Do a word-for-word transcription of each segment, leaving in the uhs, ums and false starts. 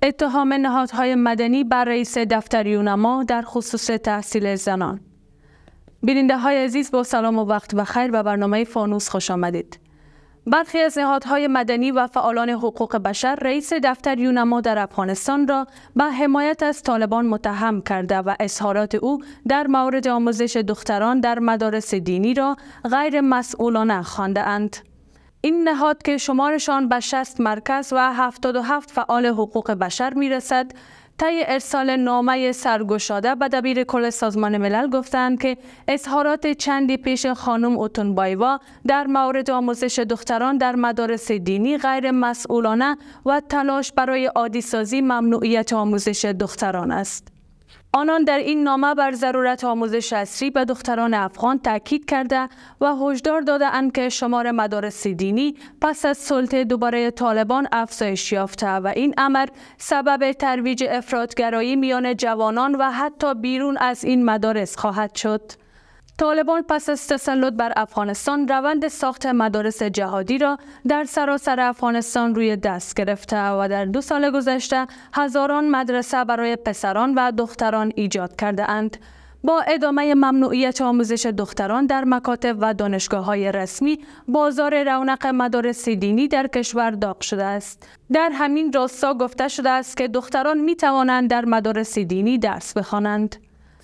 اتهام نهادهای مدنی بر رئیس دفتر یونما در خصوص تحصیل زنان. بیننده های عزیز، با سلام و وقت بخیر به برنامه فانوس خوش آمدید. برخی از نهادهای مدنی و فعالان حقوق بشر رئیس دفتر یونما در افغانستان را به حمایت از طالبان متهم کرده و اظهارات او در مورد آموزش دختران در مدارس دینی را غیر مسئولانه خوانده اند. این نهاد که شمارشان به شصت مرکز و هفتاد و هفت فعال حقوق بشر می رسد، طی ارسال نامه سرگشاده به دبیر کل سازمان ملل گفتند که اظهارات چندی پیش خانم اوتونبایوا در مورد آموزش دختران در مدارس دینی غیر مسئولانه و تلاش برای عادی سازی ممنوعیت آموزش دختران است. آنان در این نامه بر ضرورت آموزش عصری به دختران افغان تاکید کرده و هشدار داده‌اند که شمار مدارس دینی پس از سلطه دوباره طالبان افزایش یافته و این امر سبب ترویج افراطگرایی میان جوانان و حتی بیرون از این مدارس خواهد شد. طالبان پس از تسلط بر افغانستان روند ساخت مدارس جهادی را در سراسر افغانستان روی دست گرفته و در دو سال گذشته هزاران مدرسه برای پسران و دختران ایجاد کرده اند. با ادامه ممنوعیت آموزش دختران در مکاتب و دانشگاه‌های رسمی، بازار رونق مدارس دینی در کشور داغ شده است. در همین راستا گفته شده است که دختران می توانند در مدارس دینی درس بخوانند.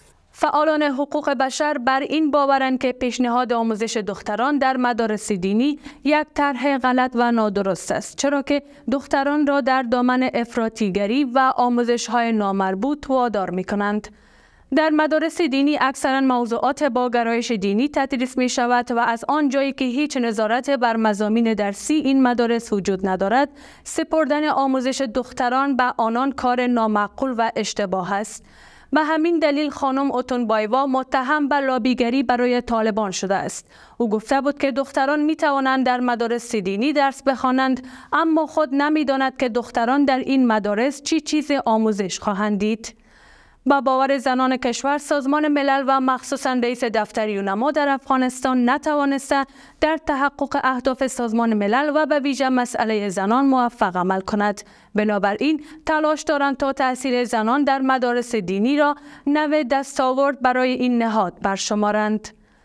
فعالان حقوق بشر بر این باورند که پیشنهاد آموزش دختران در مدارس دینی یک طرح غلط و نادرست است، چرا که دختران را در دامن افراطیگری و آموزش‌های نامربوط وادار می‌کنند. در مدارس دینی اکثرا موضوعات با گرایش دینی تدریس می شود و از آن جایی که هیچ نظارت بر مضامین درسی این مدارس وجود ندارد، سپردن آموزش دختران به آنان کار نامعقول و اشتباه است. به همین دلیل خانم اوتونبایوا متهم به لابیگری برای طالبان شده است. او گفته بود که دختران می توانند در مدارس دینی درس بخوانند، اما خود نمی داند که دختران در این مدارس چی چیز آموزش خواهند دید. با باور زنان کشور، سازمان ملل و مخصوصاً رئیس دفتر یونما در افغانستان نتوانسته در تحقق اهداف سازمان ملل و به ویژه مسئله زنان موفق عمل کند. بنابراین تلاش دارند تا تحصیل زنان در مدارس دینی را نوع دستاورد برای این نهاد برشمارند.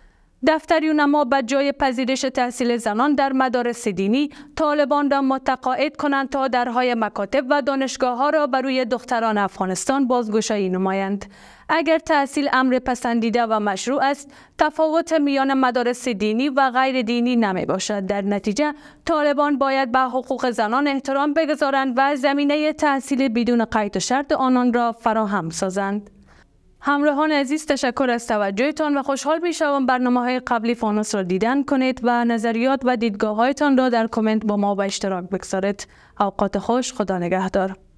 دفتر یونما به جای پذیرش تحصیل زنان در مدارس دینی، طالبان را متقاعد کنند تا درهای مکاتب و دانشگاه ها را بر روی دختران افغانستان بازگشایی نمایند. اگر تحصیل امر پسندیده و مشروع است، تفاوت میان مدارس دینی و غیر دینی نمی باشد. در نتیجه طالبان باید به حقوق زنان احترام بگذارند و زمینه تحصیل بدون قید و شرط آنان را فراهم سازند. همراهان عزیز، تشکر از توجهتان و خوشحال می‌شوم برنامه‌های قبلی فانوس را دیدن کنید و نظریات و دیدگاه‌هایتان را در کامنت با ما به اشتراک بگذارید. اوقات خوش، خدا نگهدار.